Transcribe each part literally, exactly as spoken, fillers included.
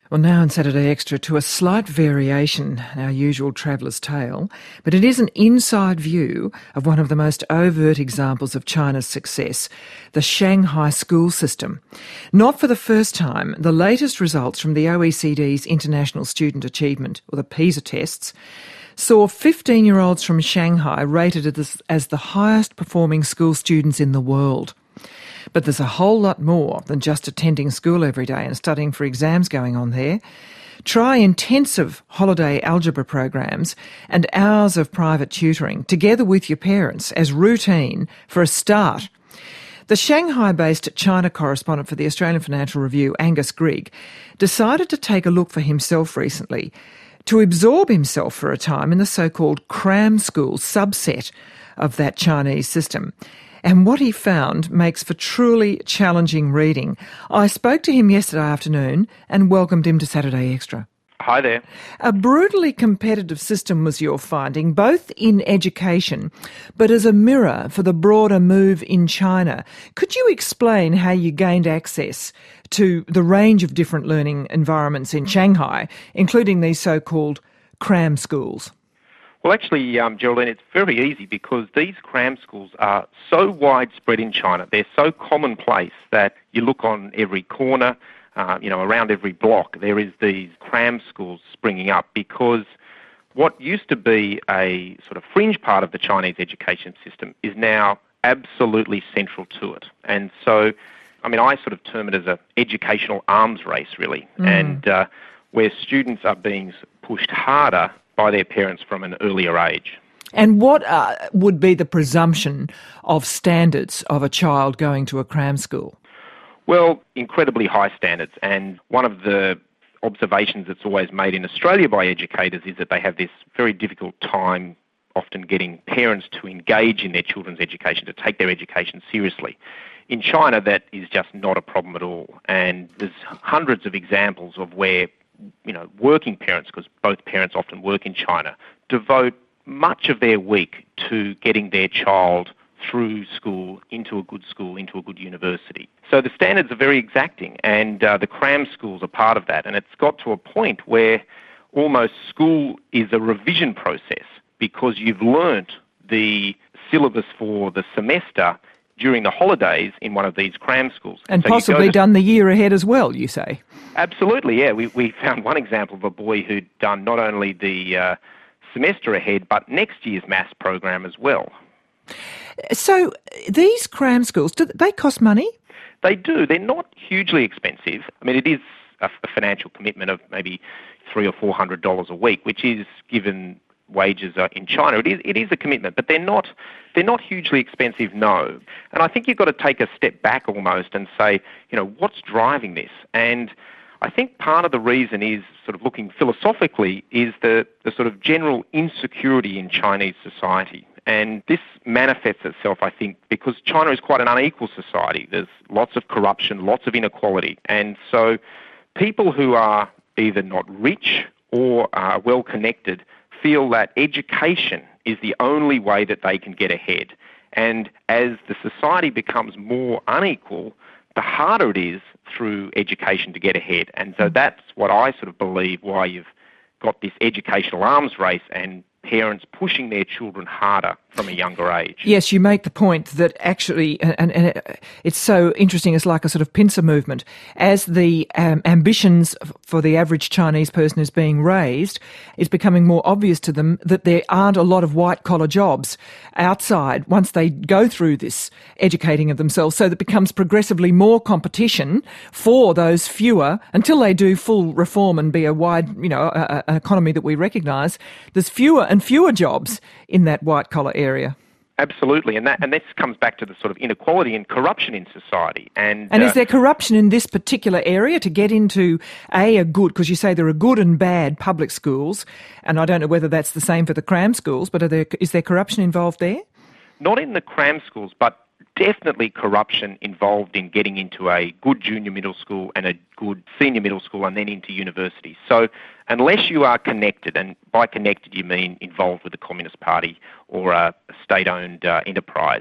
Well, now on Saturday Extra, to a slight variation in our usual traveller's tale, but it is an inside view of one of the most overt examples of China's success, the Shanghai school system. Not for the first time, the latest results from the O E C D's International Student Achievement, or the PISA tests, saw fifteen-year-olds from Shanghai rated as, as the highest performing school students in the world. But there's a whole lot more than just attending school every day and studying for exams going on there. Try intensive holiday algebra programs and hours of private tutoring together with your parents as routine for a start. The Shanghai-based China correspondent for the Australian Financial Review, Angus Grigg, decided to take a look for himself recently, to absorb himself for a time in the so-called cram school subset of that Chinese system. And what he found makes for truly challenging reading. I spoke to him yesterday afternoon and welcomed him to Saturday Extra. Hi there. A brutally competitive system was your finding, both in education, but as a mirror for the broader move in China. Could you explain how you gained access to the range of different learning environments in Shanghai, including these so-called cram schools? Well, actually, um, Geraldine, it's very easy because these cram schools are so widespread in China. They're so commonplace that you look on every corner, uh, you know, around every block, there is these cram schools springing up because what used to be a sort of fringe part of the Chinese education system is now absolutely central to it. And so, I mean, I sort of term it as an educational arms race, really, mm. and uh, where students are being pushed harder by their parents from an earlier age. And what uh, would be the presumption of standards of a child going to a cram school? Well, incredibly high standards. And one of the observations that's always made in Australia by educators is that they have this very difficult time often getting parents to engage in their children's education, to take their education seriously. In China, that is just not a problem at all. And there's hundreds of examples of where you know, working parents, because both parents often work in China, devote much of their week to getting their child through school, into a good school, into a good university. So the standards are very exacting, and uh, the cram schools are part of that. And it's got to a point where almost school is a revision process because you've learnt the syllabus for the semester during the holidays in one of these cram schools. And so possibly to... done the year ahead as well, you say? Absolutely, yeah. We we found one example of a boy who'd done not only the uh, semester ahead, but next year's maths program as well. So these cram schools, do they cost money? They do. They're not hugely expensive. I mean, it is a, a financial commitment of maybe three or four hundred dollars a week, which is, given wages are in China, it is it is a commitment, but they're not they're not hugely expensive, no. And I think you've got to take a step back almost and say, you know, what's driving this? And I think part of the reason is, sort of looking philosophically, is the, the sort of general insecurity in Chinese society. And this manifests itself, I think, because China is quite an unequal society. There's lots of corruption, lots of inequality. And so people who are either not rich or are well connected feel that education is the only way that they can get ahead. And as the society becomes more unequal, the harder it is through education to get ahead. And so that's what I sort of believe why you've got this educational arms race and parents pushing their children harder from a younger age. Yes, you make the point that actually, and, and it's so interesting, it's like a sort of pincer movement. As the um, ambitions for the average Chinese person is being raised, it's becoming more obvious to them that there aren't a lot of white-collar jobs outside once they go through this educating of themselves, so that it becomes progressively more competition for those fewer, until they do full reform and be a wide, you know, a, a, an economy that we recognise, there's fewer and fewer jobs in that white-collar area. Absolutely, and that and this comes back to the sort of inequality and corruption in society. And and uh, is there corruption in this particular area to get into, A, a good, because you say there are good and bad public schools, and I don't know whether that's the same for the cram schools, but are there, is there corruption involved there? Not in the cram schools, but definitely corruption involved in getting into a good junior middle school and a good senior middle school and then into university. So unless you are connected, and by connected you mean involved with the Communist Party or a state-owned uh, enterprise,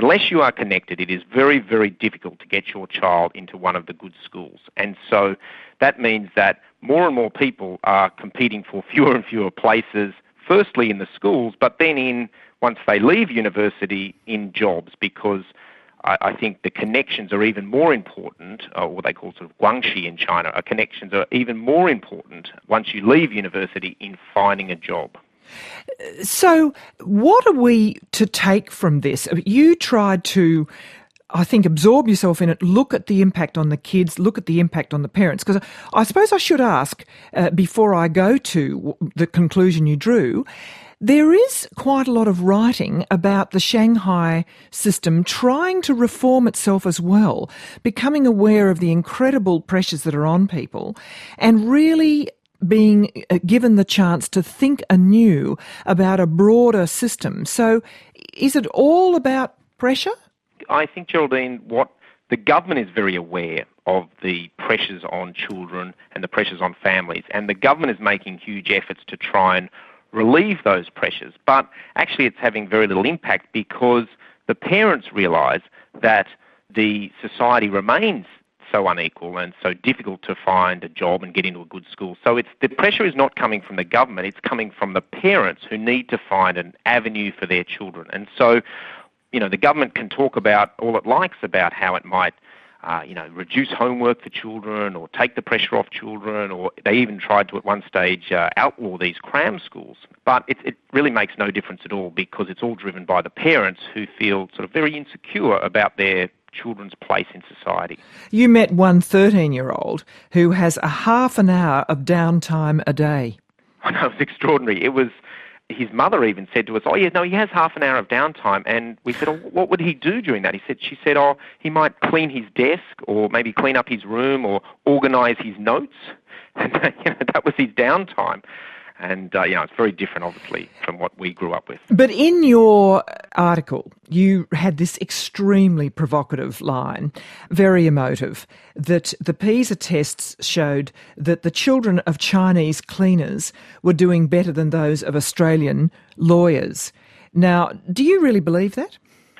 unless you are connected, it is very, very difficult to get your child into one of the good schools. And so that means that more and more people are competing for fewer and fewer places, firstly in the schools, but then in, once they leave university, in jobs, because I, I think the connections are even more important, or what they call sort of guangxi in China, uh, connections are even more important once you leave university in finding a job. So what are we to take from this? You tried to, I think, absorb yourself in it, look at the impact on the kids, look at the impact on the parents. Because I suppose I should ask, uh, before I go to the conclusion you drew, there is quite a lot of writing about the Shanghai system trying to reform itself as well, becoming aware of the incredible pressures that are on people, and really being given the chance to think anew about a broader system. So is it all about pressure? I think, Geraldine, what the government is very aware of the pressures on children and the pressures on families, and the government is making huge efforts to try and relieve those pressures. But actually it's having very little impact because the parents realise that the society remains so unequal and so difficult to find a job and get into a good school. So it's the pressure is not coming from the government, it's coming from the parents who need to find an avenue for their children. And so, you know, the government can talk about all it likes about how it might, uh, you know, reduce homework for children or take the pressure off children, or they even tried to at one stage uh, outlaw these cram schools. But it, it really makes no difference at all because it's all driven by the parents who feel sort of very insecure about their children's place in society. You met one thirteen-year-old who has a half an hour of downtime a day. I know, it was extraordinary. It was, his mother even said to us, oh yeah, no, he has half an hour of downtime. And we said, oh, what would he do during that? He said, she said, oh, he might clean his desk or maybe clean up his room or organise his notes. And you know, that was his downtime. And, uh, you know, it's very different, obviously, from what we grew up with. But in your article, you had this extremely provocative line, very emotive, that the PISA tests showed that the children of Chinese cleaners were doing better than those of Australian lawyers. Now, do you really believe that?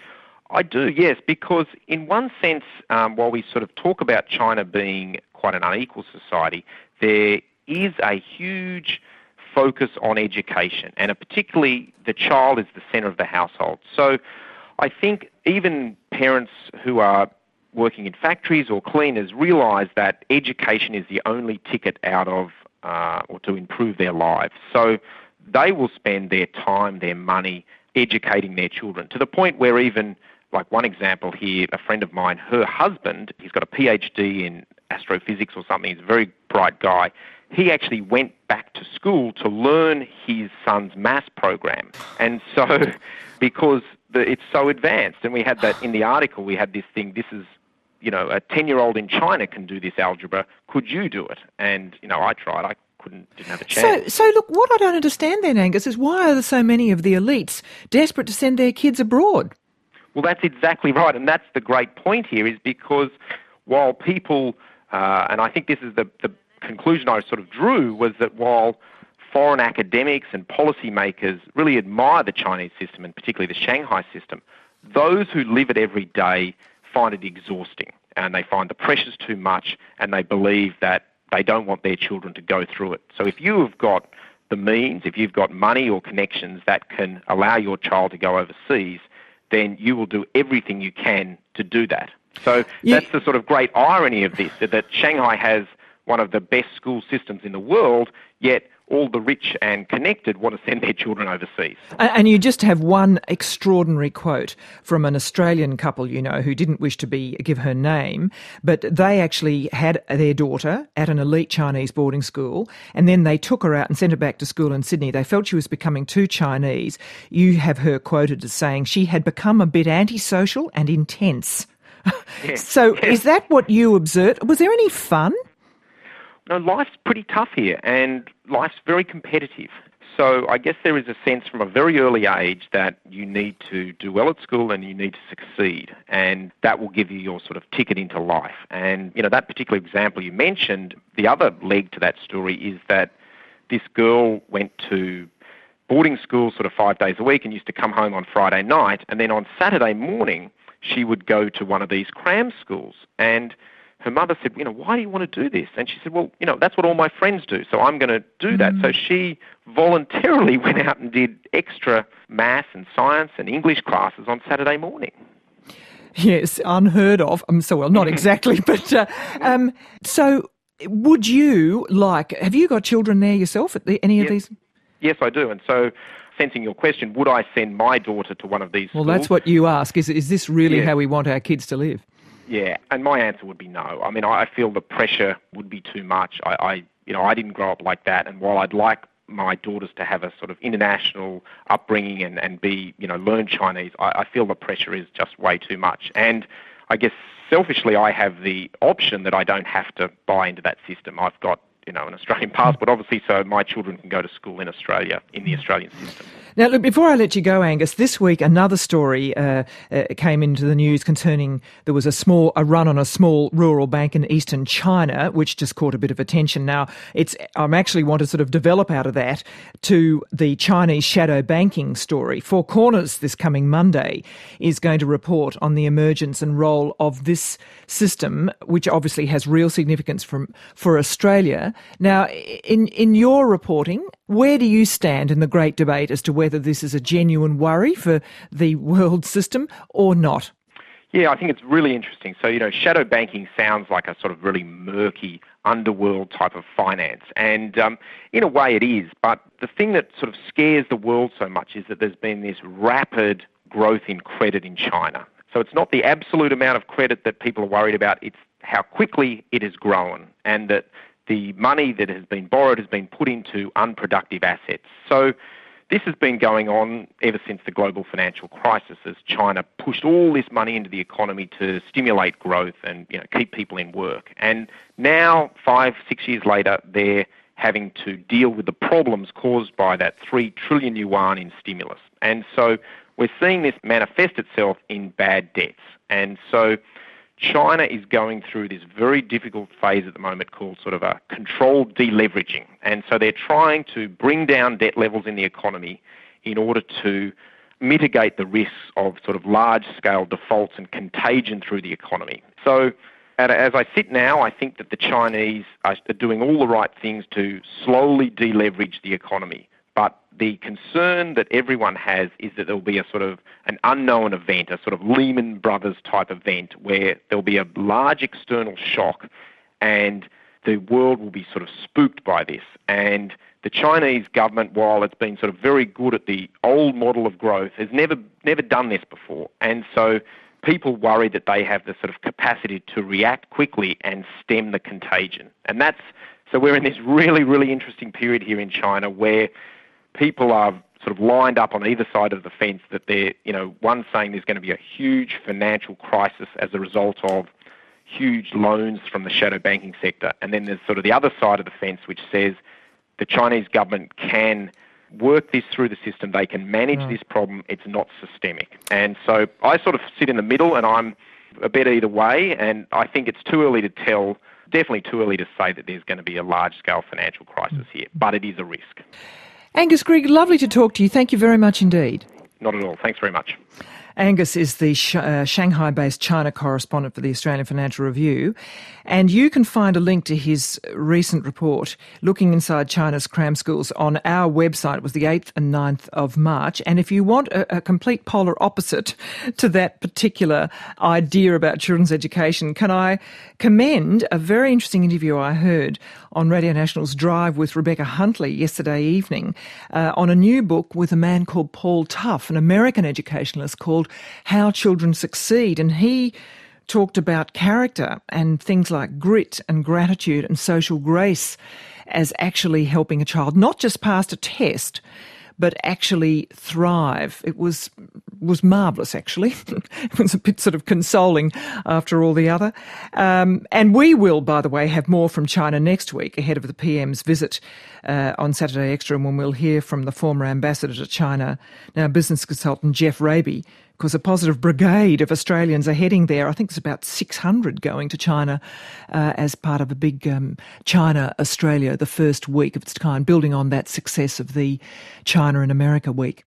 I do, yes, because in one sense, um, while we sort of talk about China being quite an unequal society, there is a huge focus on education, and particularly the child is the centre of the household. So I think even parents who are working in factories or cleaners realise that education is the only ticket out of uh, or to improve their lives. So they will spend their time, their money, educating their children, to the point where even, like one example here, a friend of mine, her husband, he's got a PhD in astrophysics or something, he's a very bright guy. He actually went back to school to learn his son's maths program. And so, because the, it's so advanced, and we had that in the article, we had this thing, this is, you know, a ten-year-old in China can do this algebra, could you do it? And, you know, I tried, I couldn't, didn't have a chance. So, so look, what I don't understand then, Angus, is why are there so many of the elites desperate to send their kids abroad? Well, that's exactly right, and that's the great point here, is because while people, uh, and I think this is the, the conclusion I sort of drew, was that while foreign academics and policymakers really admire the Chinese system, and particularly the Shanghai system, those who live it every day find it exhausting, and they find the pressures too much, and they believe that they don't want their children to go through it. So if you have got the means, if you've got money or connections that can allow your child to go overseas, then you will do everything you can to do that. So yeah. That's the sort of great irony of this, that Shanghai has one of the best school systems in the world, yet all the rich and connected want to send their children overseas. And you just have one extraordinary quote from an Australian couple, you know, who didn't wish to be give her name, but they actually had their daughter at an elite Chinese boarding school, and then they took her out and sent her back to school in Sydney. They felt she was becoming too Chinese. You have her quoted as saying she had become a bit antisocial and intense. Yes, so yes. Is that what you observed? Was there any fun? No, life's pretty tough here, and life's very competitive. So I guess there is a sense from a very early age that you need to do well at school and you need to succeed, and that will give you your sort of ticket into life. And, you know, that particular example you mentioned, the other leg to that story is that this girl went to boarding school sort of five days a week and used to come home on Friday night, and then on Saturday morning she would go to one of these cram schools. And her mother said, you know, why do you want to do this? And she said, well, you know, that's what all my friends do, so I'm going to do that. Mm. So she voluntarily went out and did extra maths and science and English classes on Saturday morning. Yes, unheard of. Um, so, well, not exactly, but uh, um, so would you like, have you got children there yourself at the, any yes. of these? Yes, I do. And so, sensing your question, would I send my daughter to one of these well, schools? Well, that's what you ask. Is, is this really yeah. how we want our kids to live? Yeah, and my answer would be no. I mean, I feel the pressure would be too much. I, I, you know, I didn't grow up like that, and while I'd like my daughters to have a sort of international upbringing and, and be, you know, learn Chinese, I, I feel the pressure is just way too much. And I guess selfishly, I have the option that I don't have to buy into that system. I've got, you know, an Australian passport, obviously, so my children can go to school in Australia, in the Australian system. Now, look, before I let you go, Angus, this week another story uh, uh, came into the news concerning there was a small a run on a small rural bank in eastern China, which just caught a bit of attention. Now, it's I actually want to sort of develop out of that to the Chinese shadow banking story. Four Corners this coming Monday is going to report on the emergence and role of this system, which obviously has real significance from, for Australia. Now, in in your reporting, where do you stand in the great debate as to whether this is a genuine worry for the world system or not? Yeah, I think it's really interesting. So, you know, shadow banking sounds like a sort of really murky underworld type of finance. And um, in a way it is. But the thing that sort of scares the world so much is that there's been this rapid growth in credit in China. So it's not the absolute amount of credit that people are worried about, it's how quickly it has grown, and that the money that has been borrowed has been put into unproductive assets. So this has been going on ever since the global financial crisis, as China pushed all this money into the economy to stimulate growth and, you know, keep people in work. And now, five, six years later, they're having to deal with the problems caused by that three trillion yuan in stimulus. And so we're seeing this manifest itself in bad debts. And so China is going through this very difficult phase at the moment called sort of a controlled deleveraging. And so they're trying to bring down debt levels in the economy in order to mitigate the risks of sort of large-scale defaults and contagion through the economy. So as I sit now, I think that the Chinese are doing all the right things to slowly deleverage the economy. But the concern that everyone has is that there'll be a sort of an unknown event, a sort of Lehman Brothers type event, where there'll be a large external shock and the world will be sort of spooked by this. And the Chinese government, while it's been sort of very good at the old model of growth, has never never done this before. And so people worry that they have the sort of capacity to react quickly and stem the contagion. And that's, so we're in this really, really interesting period here in China where people are sort of lined up on either side of the fence, that they're, you know, one saying there's going to be a huge financial crisis as a result of huge loans from the shadow banking sector. And then there's sort of the other side of the fence which says the Chinese government can work this through the system, they can manage mm. this problem, it's not systemic. And so I sort of sit in the middle and I'm a bit either way, and I think it's too early to tell, definitely too early to say that there's going to be a large-scale financial crisis here, but it is a risk. Angus Grigg, lovely to talk to you. Thank you very much indeed. Not at all. Thanks very much. Angus is the sh- uh, Shanghai-based China correspondent for the Australian Financial Review, and you can find a link to his recent report, Looking Inside China's Cram Schools, on our website. It was the eighth and ninth of March, and if you want a, a complete polar opposite to that particular idea about children's education, can I commend a very interesting interview I heard on Radio National's Drive with Rebecca Huntley yesterday evening uh, on a new book with a man called Paul Tough, an American educationalist, called How Children Succeed. And he talked about character and things like grit and gratitude and social grace as actually helping a child not just pass a test, but actually thrive. It was was marvellous, actually. It was a bit sort of consoling after all the other. Um, and we will, by the way, have more from China next week ahead of the P M's visit uh, on Saturday Extra, when we'll hear from the former ambassador to China, now business consultant Jeff Raby, because a positive brigade of Australians are heading there. I think it's about six hundred going to China uh, as part of a big um, China-Australia, the first week of its kind, building on that success of the China and America week.